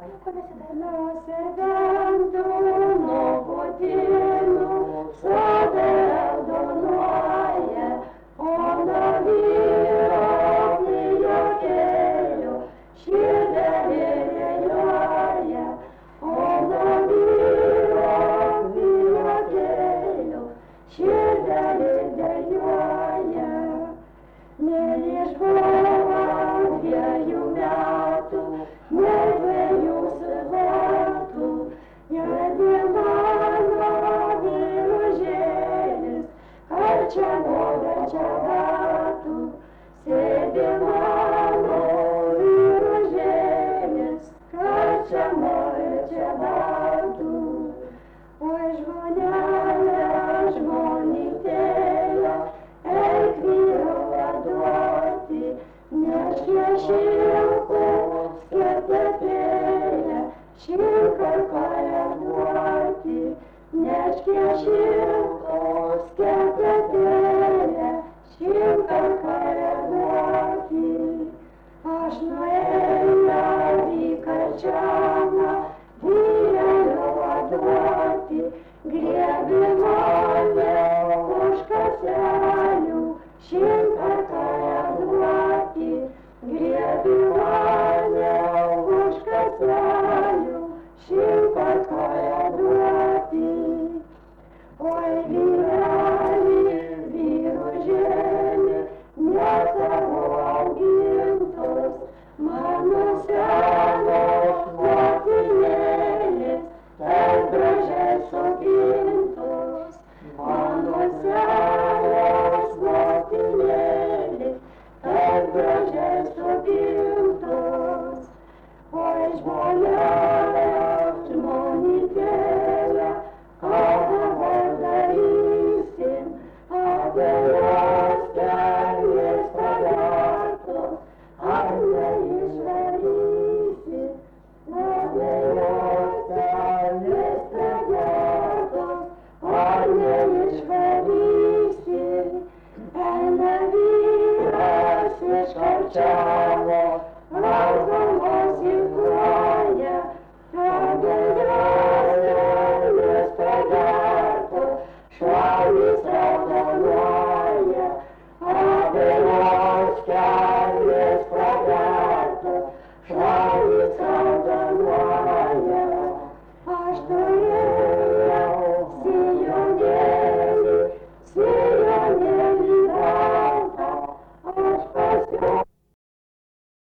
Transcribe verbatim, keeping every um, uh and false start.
La servento nobodinu sodel donuoja, ona vyro prijokėlių širdį dėlioja, ona vyro prijokėlių širdį dėlioja. Neišbuvo dviejų metų, ne dviejų savatų, jėdė mano vyružėlis, ar čia moga čia batų, sėdi mano vyružėlis, ar čia moga čia batų. Oi žmonelė, žmonytėlė, eik vyro vaduoti, neškė šilkų skepetėlę, šilką koreguoti, neškė šilkų skepetėlę, šilką koreguoti. Aš nuėjau į karčiamą, vyrelio vaduoti, griebi mane už kaselių, šilką koreguoti, griebi mane už kaselių, šilką koreguoti. Oi vyreli, vyružėli, ne tavo augintos, mano senos motinėlės, taip gražiai sugintos, mano senos motinėlės, taip gražiai sugintos. Oi žmonės,